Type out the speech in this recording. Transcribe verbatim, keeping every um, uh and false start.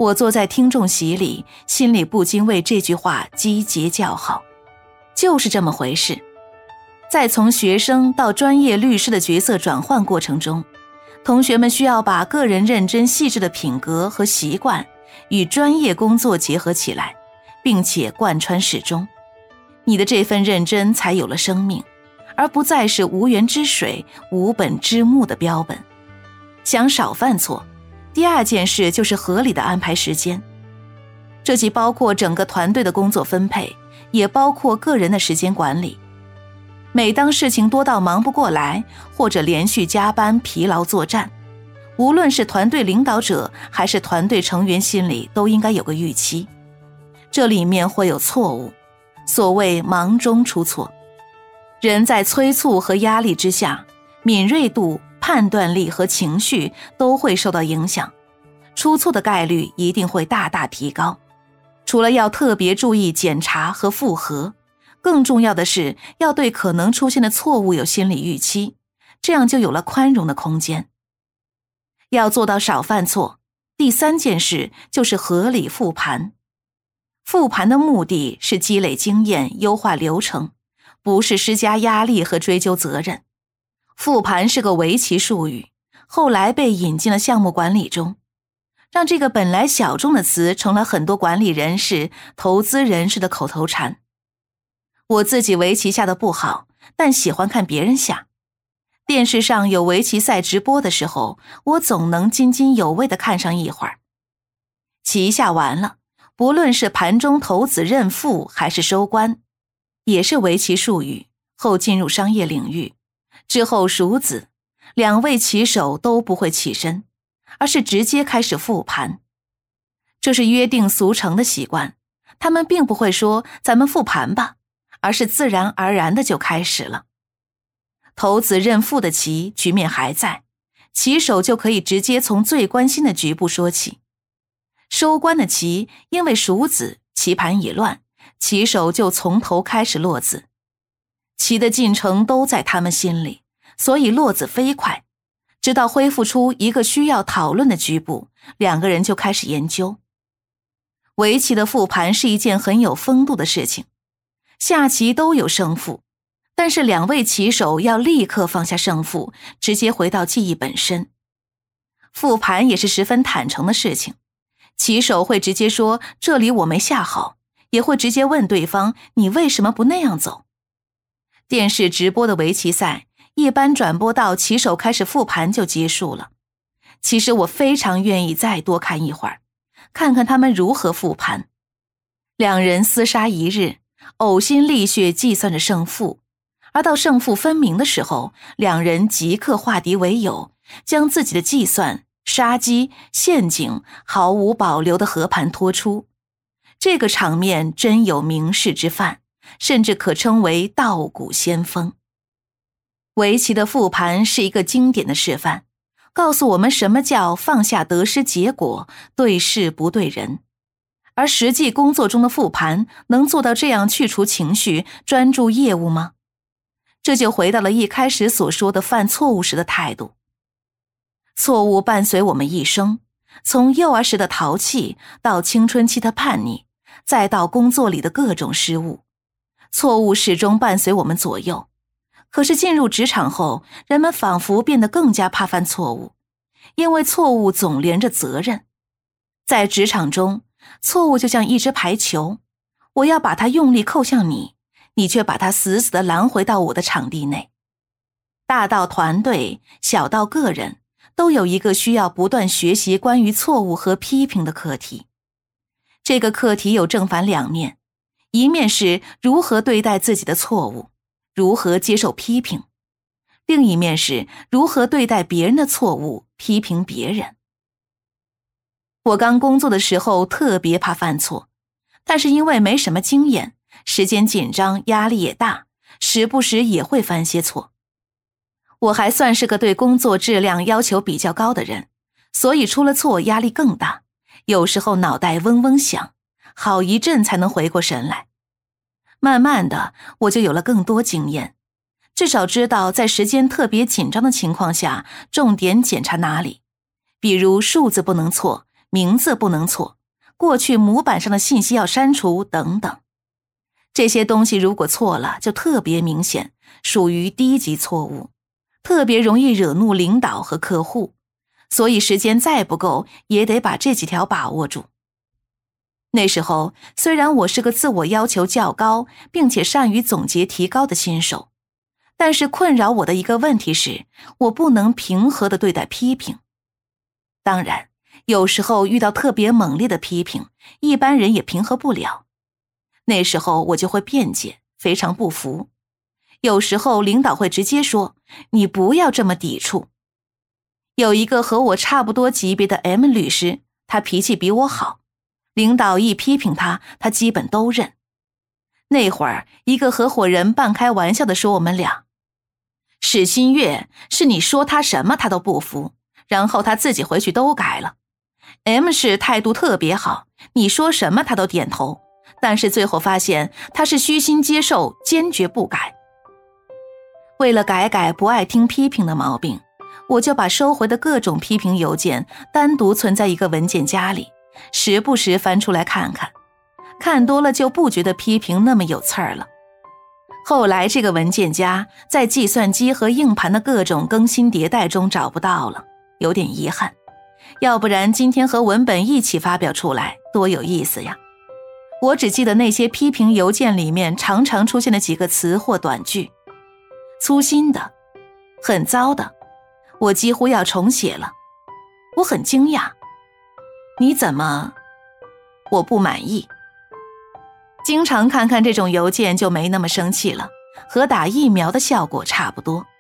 我坐在听众席里，心里不禁为这句话击节叫好。就是这么回事。在从学生到专业律师的角色转换过程中，同学们需要把个人认真细致的品格和习惯与专业工作结合起来，并且贯穿始终。你的这份认真才有了生命，而不再是无源之水、无本之木的标本。想少犯错，第二件事就是合理的安排时间。这既包括整个团队的工作分配，也包括个人的时间管理。每当事情多到忙不过来，或者连续加班疲劳作战，无论是团队领导者还是团队成员心里都应该有个预期，这里面会有错误，所谓忙中出错。人在催促和压力之下，敏锐度、判断力和情绪都会受到影响，出错的概率一定会大大提高。除了要特别注意检查和复核，更重要的是要对可能出现的错误有心理预期，这样就有了宽容的空间。要做到少犯错，第三件事就是合理复盘。复盘的目的是积累经验、优化流程，不是施加压力和追究责任。复盘是个围棋术语，后来被引进了项目管理中，让这个本来小众的词成了很多管理人士、投资人士的口头禅。我自己围棋下得不好，但喜欢看别人下。电视上有围棋赛直播的时候，我总能津津有味地看上一会儿。棋下完了，不论是盘中投子认负还是收官，也是围棋术语，后进入商业领域。之后数子，两位棋手都不会起身，而是直接开始复盘。这是约定俗成的习惯，他们并不会说咱们复盘吧，而是自然而然的就开始了。投子认负的棋，局面还在，棋手就可以直接从最关心的局部说起。收官的棋，因为数子，棋盘已乱，棋手就从头开始落子。棋的进程都在他们心里，所以落子飞快，直到恢复出一个需要讨论的局部，两个人就开始研究。围棋的复盘是一件很有风度的事情，下棋都有胜负，但是两位棋手要立刻放下胜负，直接回到记忆本身。复盘也是十分坦诚的事情，棋手会直接说这里我没下好，也会直接问对方你为什么不那样走。电视直播的围棋赛一般转播到棋手开始复盘就结束了，其实我非常愿意再多看一会儿，看看他们如何复盘。两人厮杀一日，呕心沥血计算着胜负，而到胜负分明的时候，两人即刻化敌为友，将自己的计算、杀机、陷阱毫无保留的和盘托出。这个场面真有名士之范，甚至可称为道骨先锋。围棋的复盘是一个经典的示范，告诉我们什么叫放下得失结果，对事不对人。而实际工作中的复盘能做到这样去除情绪，专注业务吗？这就回到了一开始所说的犯错误时的态度。错误伴随我们一生，从幼儿时的淘气，到青春期的叛逆，再到工作里的各种失误，错误始终伴随我们左右。可是进入职场后，人们仿佛变得更加怕犯错误，因为错误总连着责任。在职场中，错误就像一只排球，我要把它用力扣向你，你却把它死死地拦回到我的场地内。大到团队，小到个人，都有一个需要不断学习关于错误和批评的课题。这个课题有正反两面，一面是如何对待自己的错误，如何接受批评；另一面是如何对待别人的错误，批评别人。我刚工作的时候特别怕犯错，但是因为没什么经验，时间紧张，压力也大，时不时也会犯些错。我还算是个对工作质量要求比较高的人，所以出了错压力更大，有时候脑袋嗡嗡响，好一阵才能回过神来。慢慢的，我就有了更多经验，至少知道在时间特别紧张的情况下，重点检查哪里。比如数字不能错， 名字不能错，过去模板上的信息要删除等等。这些东西如果错了，就特别明显，属于低级错误，特别容易惹怒领导和客户，所以时间再不够，也得把这几条把握住。那时候，虽然我是个自我要求较高，并且善于总结提高的新手，但是困扰我的一个问题是，我不能平和地对待批评。当然，有时候遇到特别猛烈的批评，一般人也平和不了。那时候我就会辩解，非常不服。有时候领导会直接说，你不要这么抵触。有一个和我差不多级别的 M 律师，他脾气比我好，领导一批评他，他基本都认。那会儿，一个合伙人半开玩笑地说我们俩，史新月是你说他什么他都不服，然后他自己回去都改了。M 是态度特别好，你说什么他都点头，但是最后发现他是虚心接受，坚决不改。为了改改不爱听批评的毛病，我就把收回的各种批评邮件单独存在一个文件夹里，时不时翻出来看看，看多了就不觉得批评那么有刺儿了。后来这个文件夹在计算机和硬盘的各种更新迭代中找不到了，有点遗憾，要不然今天和文本一起发表出来，多有意思呀。我只记得那些批评邮件里面常常出现的几个词或短句，粗心的，很糟的，我几乎要重写了。我很惊讶，你怎么？我不满意。经常看看这种邮件就没那么生气了，和打疫苗的效果差不多。